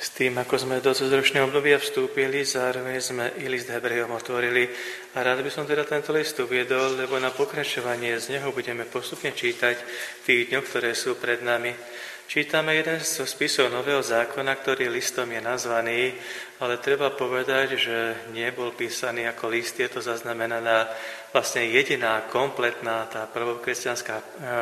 S tým, ako sme do cezročného obdobia vstúpili, zároveň sme i list Hebrejom otvorili. A rád by som teda tento list uviedol, lebo na pokračovanie z neho budeme postupne čítať v tých dňoch, ktoré sú pred nami. Čítame jeden zo spisov Nového zákona, ktorý listom je nazvaný, ale treba povedať, že nebol písaný ako list. Je to zaznamenaná vlastne jediná, kompletná tá prvokresťanská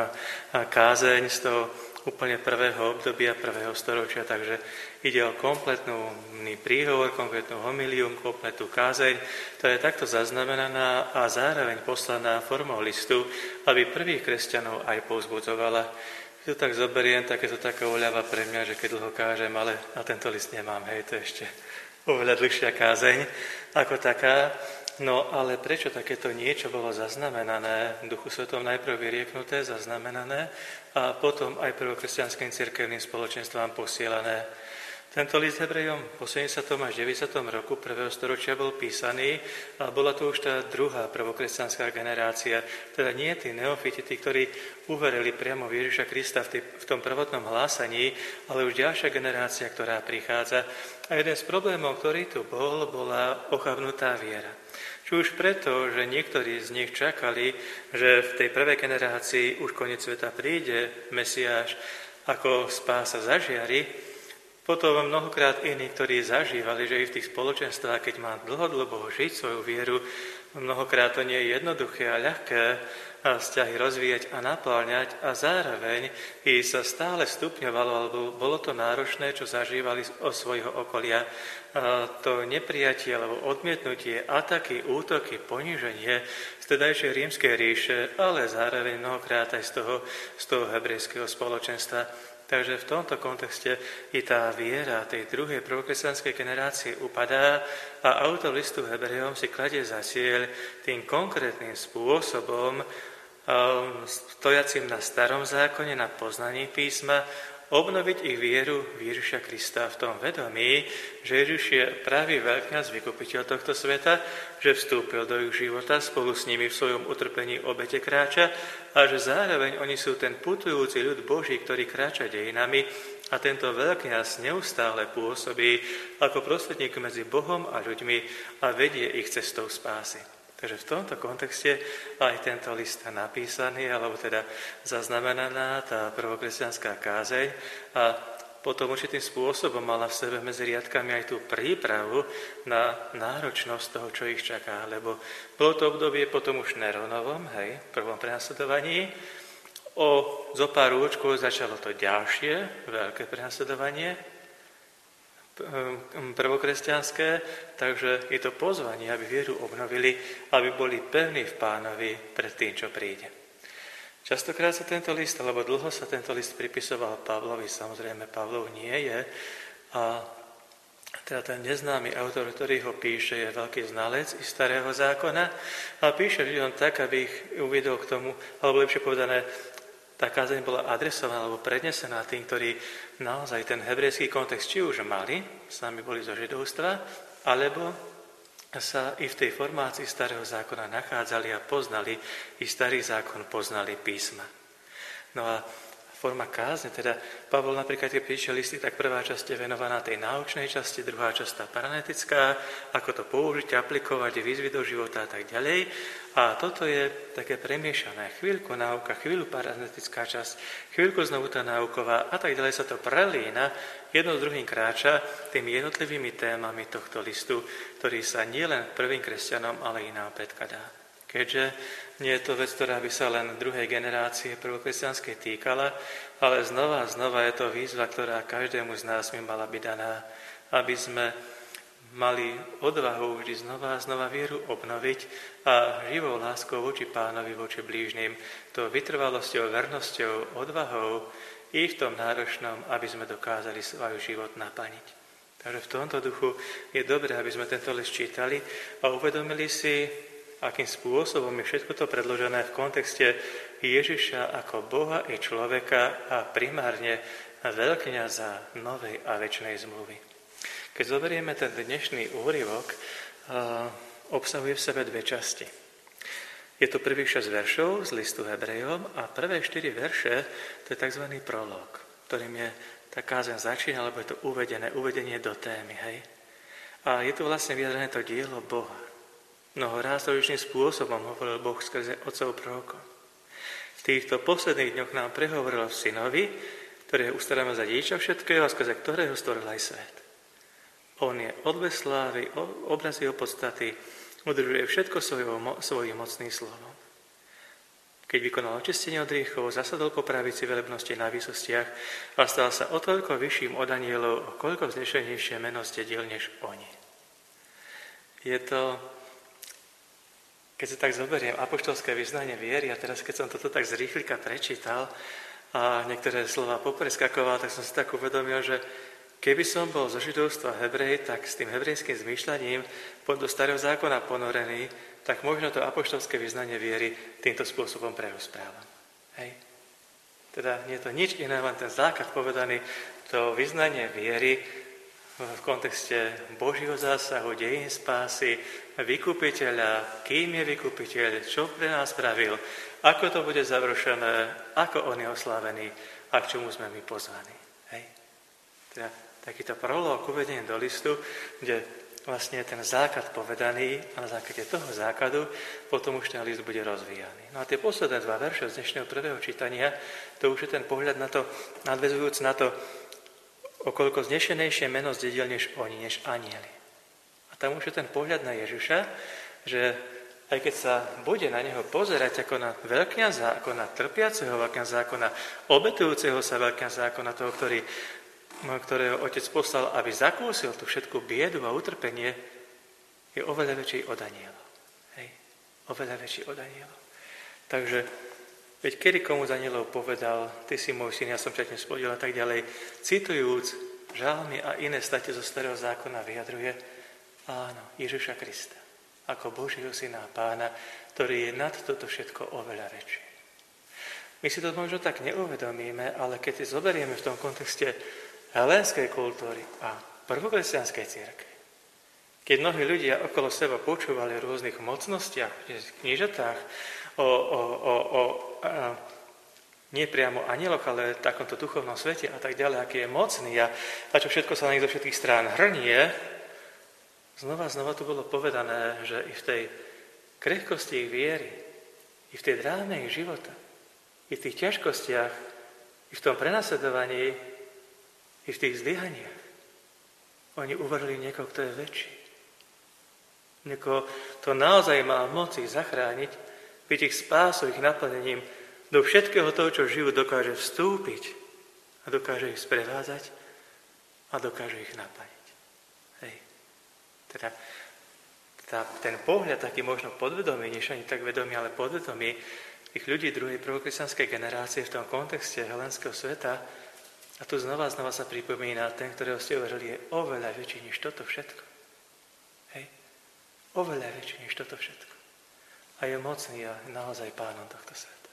kázeň z toho úplne prvého obdobia, prvého storočia, takže ide o kompletný príhovor, kompletnú homilium, kompletnú kázeň, ktorá je takto zaznamenaná a zároveň poslaná formou listu, aby prvých kresťanov aj povzbudzovala. Keď to tak zoberiem, tak je to taká úľava pre mňa, že keď dlho kážem, ale na tento list nemám, hej, to je ešte oveľa dlhšia kázeň ako taká. No ale prečo takéto niečo bolo zaznamenané, v Duchu Svetom najprv vyrieknuté, zaznamenané a potom aj prvokresťanským cirkevným spoločenstvám posielané? Tento list Hebrejom po 70. až 90. roku 1. storočia bol písaný a bola to už tá druhá prvokresťanská generácia, teda nie tí neofiti, tí, ktorí uverili priamo v Ježiša Krista v tom prvotnom hlásaní, ale už ďalšia generácia, ktorá prichádza. A jeden z problémov, ktorý tu bol, bola ochabnutá viera. Či už preto, že niektorí z nich čakali, že v tej prvej generácii už koniec sveta príde Mesiáš ako spása zažiari, potom mnohokrát iní, ktorí zažívali, že i v tých spoločenstvách, keď má dlhodobo žiť svoju vieru, mnohokrát to nie je jednoduché a ľahké vzťahy rozvíjať a napĺňať a zároveň i sa stále stupňovalo, alebo bolo to náročné, čo zažívali od svojho okolia. To neprijatie alebo odmietnutie, ataky, útoky, poníženie z tedajšej rímskej ríše, ale zároveň mnohokrát aj z toho hebrejského spoločenstva. Takže v tomto kontexte i tá viera tej druhej prvokresťanskej generácie upadá a autor listu Hebrejom si kladie za cieľ tým konkrétnym spôsobom, stojacím na starom zákone, na poznaní písma, obnoviť ich vieru v Ježiša Krista v tom vedomí, že Ježiš je pravý veľkňaz, vykupiteľ tohto sveta, že vstúpil do ich života, spolu s nimi v svojom utrpení obete kráča a že zároveň oni sú ten putujúci ľud Boží, ktorý kráča dejinami a tento veľkňaz neustále pôsobí ako prostredník medzi Bohom a ľuďmi a vedie ich cestou spásy. Takže v tomto kontexte aj tento list napísaný, alebo teda zaznamenaná tá prvokresťanská kázeň a potom určitým spôsobom mala v sebe medzi riadkami aj tú prípravu na náročnosť toho, čo ich čaká. Lebo bolo to obdobie potom už Neronovom, prvom prenasledovaní. O zo pár rôčkov začalo to ďalšie veľké prenasledovanie, prvokresťanské, takže je to pozvanie, aby vieru obnovili, aby boli pevní v Pánovi pred tým, čo príde. Častokrát sa tento list, alebo dlho sa tento list pripisoval Pavlovi, samozrejme Pavlov nie je, a teda ten neznámy autor, ktorý ho píše, je veľký znalec i starého zákona a píše ľuďom tak, aby ich uviedol k tomu, alebo lepšie povedané, tá kázeň bola adresovaná alebo prednesená tým, ktorí naozaj ten hebrejský kontext či už mali, sami boli zo židovstva, alebo sa i v tej formácii starého zákona nachádzali a poznali, i starý zákon poznali písma. No a forma kázne, teda Pavol napríklad, keď píše listy, tak prvá časť je venovaná tej náučnej časti, druhá časť tá paranetická, ako to použiť, aplikovať, výzvy do života a tak ďalej. A toto je také premiešané. Chvíľku náuka, chvíľu paranetická časť, chvíľku znovu tá náuková a tak ďalej sa to prelína, jedno s druhým kráča tými jednotlivými témami tohto listu, ktorý sa nielen prvým kresťanom, ale i nám predkladá. Keďže nie je to vec, ktorá by sa len druhej generácie prvokresťanskej týkala, ale znova a znova je to výzva, ktorá každému z nás by mala byť daná, aby sme mali odvahu vždy znova a znova vieru obnoviť a živou láskou voči Pánovi, voči blížnym, to vytrvalosťou, vernosťou, odvahou i v tom náročnom, aby sme dokázali svoj život naplniť. Takže v tomto duchu je dobré, aby sme tento list čítali a uvedomili si, akým spôsobom je všetko to predložené v kontexte Ježiša ako Boha i človeka a primárne veľkňaza novej a večnej zmluvy. Keď zoberieme ten dnešný úryvok, obsahuje v sebe dve časti. Je to prvých 6 veršov z listu Hebrejom a prvé 4 verše, to je tzv. Prolog, ktorým je tá kázeň začína, lebo je to uvedenie do témy, hej. A je tu vlastne vyjadrené to dielo Boha. Mnohoraz rozličným spôsobom hovoril Boh skrze otcov prorokov. V týchto posledných dňoch nám prehovoril v Synovi, ktorého ustaráme za dieťa všetkého a skrze ktorého stvoril aj svet. On je odves slávy, obraz jeho podstaty, udržuje všetko svojím mocným slovom. Keď vykonal očistenie od hriechov, zasadol po pravici velebnosti na výsostiach a stal sa o toľko vyšším od anielov, o koľko vznešenejšie meno zdedil než oni. Je to, keď sa tak zoberiem, apoštolské vyznanie viery, a teraz keď som toto tak z rýchlika prečítal a niektoré slova popreskakoval, tak som si tak uvedomil, že keby som bol zo židovstva Hebrej, tak s tým hebrejským zmýšľaním do starého zákona ponorený, tak možno to apoštolské vyznanie viery týmto spôsobom prerozprávam. Hej. Teda nie je to nič iné, len ten základ povedaný, to vyznanie viery v kontexte Božieho zásahu, dejín spásy, vykupiteľa, kým je vykupiteľ, čo pre nás spravil, ako to bude završené, ako on je oslavený a k čomu sme my pozvaní. Hej. Teda takýto prolog uvedenie do listu, kde vlastne je ten základ povedaný a na základe toho základu potom už ten list bude rozvíjaný. No a tie posledné dva verše z dnešného prvého čítania, to už je ten pohľad na to, nadväzujúc na to, okoľko znešenejšie meno zdedil než oni, než anjeli. A tam už je ten pohľad na Ježiša, že aj keď sa bude na neho pozerať ako na veľkňaza, ako na trpiaceho veľkňaza, ako na obetujúceho sa veľkňaza, ako na toho, ktorého otec poslal, aby zakúsil tú všetku biedu a utrpenie, je oveľa väčší od anielov. Hej. Oveľa väčší od anielov. Takže, veď kedy komu z anielov povedal, ty si môj syn, ja som ťa dnes plodil a tak ďalej, citujúc žalmy a iné state zo starého zákona vyjadruje, áno, Ježiša Krista, ako Božieho syna a pána, ktorý je nad toto všetko oveľa väčší. My si to možno tak neuvedomíme, ale keď si zoberieme v tom kontexte helénskej kultúry a prvokresťanskej cirkvi. Keď mnohí ľudia okolo seba počúvali o rôznych mocnostiach, kniežatách, nie priamo anieloch, ale v takomto duchovnom svete a tak ďalej, aký je mocný a čo všetko sa na nich zo všetkých strán hrnie, znova tu bolo povedané, že i v tej krehkosti ich viery, i v tej dráme ich života, i v tých ťažkostiach, i v tom prenasledovaní, i v tých zlyhaniach oni uverili niekoho, kto je väčší. Niekoho, kto naozaj má moci zachrániť, byť ich spásou, ich naplnením, do všetkého toho, čo žijú, dokáže vstúpiť a dokáže ich sprevádzať a dokáže ich naplniť. Hej. Teda ten pohľad taký možno podvedomý, než ani tak vedomý, ale podvedomý tých ľudí druhej prvokresťanskej generácie v tom kontexte helénskeho sveta. A tu znova sa pripomína, ten, ktorého ste uverili, je oveľa väčší než toto všetko. Hej? Oveľa väčší než toto všetko. A je mocný a naozaj pánom tohto sveta.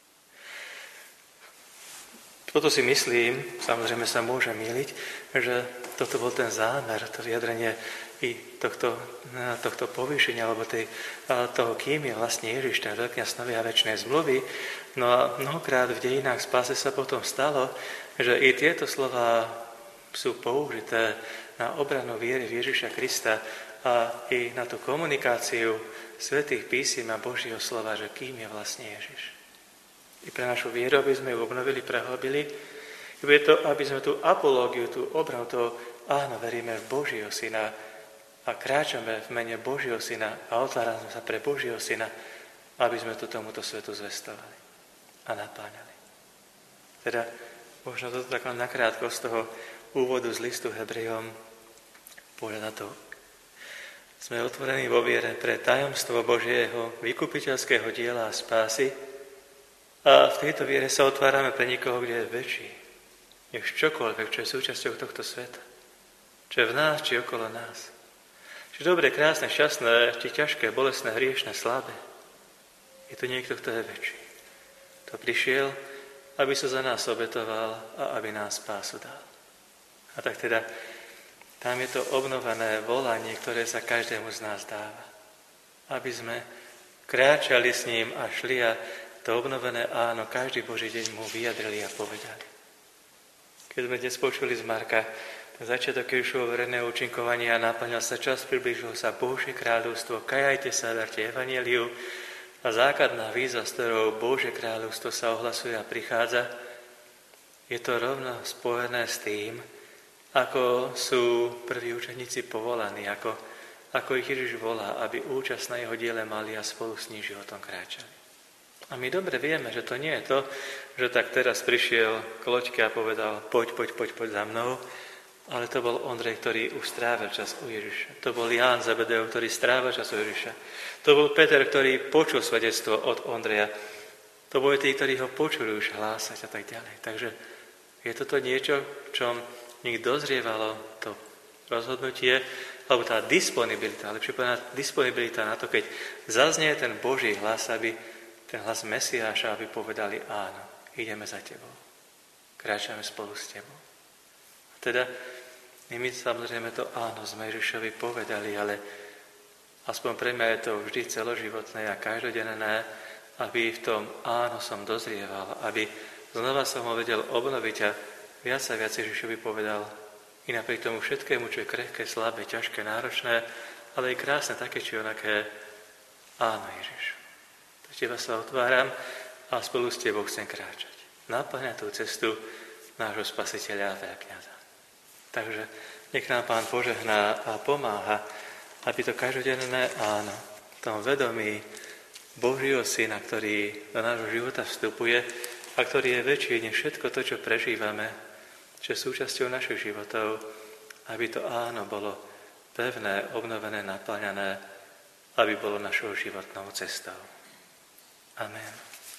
Toto si myslím, samozrejme sa môže myliť, že toto bol ten zámer, to vyjadrenie i tohto povýšenia, alebo toho, kým je vlastne Ježiš, ten veľkňaz novej a večnej zmluvy. No a mnohokrát v dejinách spásy sa potom stalo, že i tieto slova sú použité na obranu viery v Ježiša Krista a i na tú komunikáciu svätých písiem a Božieho slova, že kým je vlastne Ježiš. I pre našu vieru, aby sme ju obnovili, prehlbili, je to, aby sme tú apológiu, tú obranu toho, áno, veríme v Božieho syna a kráčame v mene Božieho syna a otvárame sa pre Božieho syna, aby sme to tomuto svetu zvestovali a napáňali. Teda možno toto tak nakrátko z toho úvodu z listu Hebrejom pohľad na to. Sme otvorení vo viere pre tajomstvo Božieho vykupiteľského diela a spásy a v tejto viere sa otvárame pre nikoho, kde je väčší než čokoľvek, čo je súčasťou tohto sveta. Čo je v nás, či okolo nás. Či dobre, krásne, šťastné, či ťažké, bolestné, hriešne, slabé. Je tu niekto, kto je väčší. To prišiel, aby sa za nás obetoval a aby nás spásu dal. A tak teda, tam je to obnovené volanie, ktoré sa každému z nás dáva. Aby sme kráčali s ním a šli a to obnovené áno, každý Boží deň mu vyjadrili a povedali. Keď sme dnes počuli z Marka, ten začiatok Ježišovho verejného účinkovania naplňal sa čas, priblížilo sa Božie kráľovstvo, kajajte sa, verte evanjeliu a základná výzva, s ktorou Božie kráľovstvo sa ohlasuje a prichádza, je to rovno spojené s tým, ako sú prví učeníci povolaní, ako ich Ježiš volá, aby účasť na jeho diele mali a spolu s ním životom kráčali. A my dobre vieme, že to nie je to, že tak teraz prišiel k loďke a povedal, poď za mnou, ale to bol Ondrej, ktorý už strávil čas u Ježiša. To bol Ján Zebedejov, ktorý strávil čas u Ježiša. To bol Peter, ktorý počul svedectvo od Ondreja. To boli tí, ktorí ho počuli už hlásať a tak ďalej. Takže je toto niečo, v čom nech dozrievalo to rozhodnutie, alebo tá disponibilita, lepšie povedané disponibilita na to, keď zaznie ten Boží hlas, aby ten hlas Mesiáša, aby povedali áno, ideme za tebou, kráčame spolu s tebou. A teda my samozrejme to áno sme Ježišovi povedali, ale aspoň pre mňa je to vždy celoživotné a každodenné, aby v tom áno som dozrieval, aby znova som ho vedel obnoviť a viac Ježišovi povedal i napriek tomu všetkému, čo je krehké, slabé, ťažké, náročné, ale i krásne, také či onaké, áno Ježiš. Pre teba sa otváram a spolu s tebou chcem kráčať. Naplňať tú cestu nášho Spasiteľa a veľkňaza. Takže nech nám Pán požehná a pomáha, aby to každodenné áno, v tom vedomí Božieho Syna, ktorý do nášho života vstupuje a ktorý je väčší než všetko to, čo prežívame, čo je súčasťou našich životov, aby to áno bolo pevné, obnovené, naplňané, aby bolo našou životnou cestou. Amen.